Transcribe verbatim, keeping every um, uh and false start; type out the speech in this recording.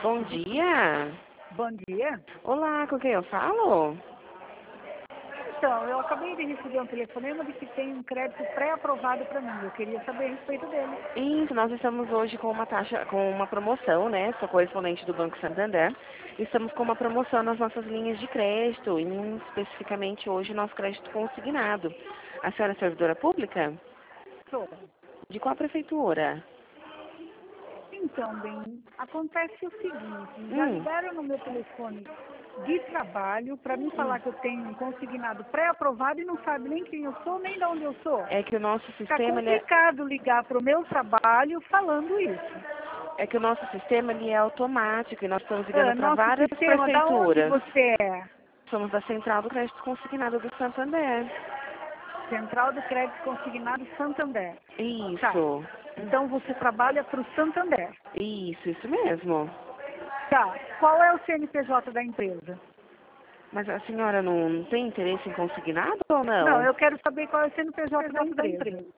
Bom dia. Bom dia. Olá, com quem eu falo? Então, eu acabei de receber um telefonema de que tem um crédito pré-aprovado para mim. Eu queria saber a respeito dele. Isso, nós estamos hoje com uma taxa, com uma promoção, né? Sou correspondente do Banco Santander. Estamos com uma promoção nas nossas linhas de crédito, e especificamente hoje nosso crédito consignado. A senhora é servidora pública? Sou. De qual prefeitura? Então, bem, acontece o seguinte, já Hum, ligaram no meu telefone de trabalho para me hum. falar que eu tenho um consignado pré-aprovado e não sabe nem quem eu sou, nem de onde eu sou. É que o nosso Fica sistema, ele é, complicado ligar para o meu trabalho falando isso. é que o nosso sistema ele é automático e nós estamos ligando Ah, para nosso várias sistema, da onde prefeituras. você é? Somos da Central do Crédito Consignado do Santander. Central do Crédito Consignado Santander. Tá. Isso. Então você trabalha para o Santander. Isso, isso mesmo. Tá. Qual é o C N P J da empresa? Mas a senhora não tem interesse em consignado ou Não, não? eu quero saber qual é o C N P J da empresa.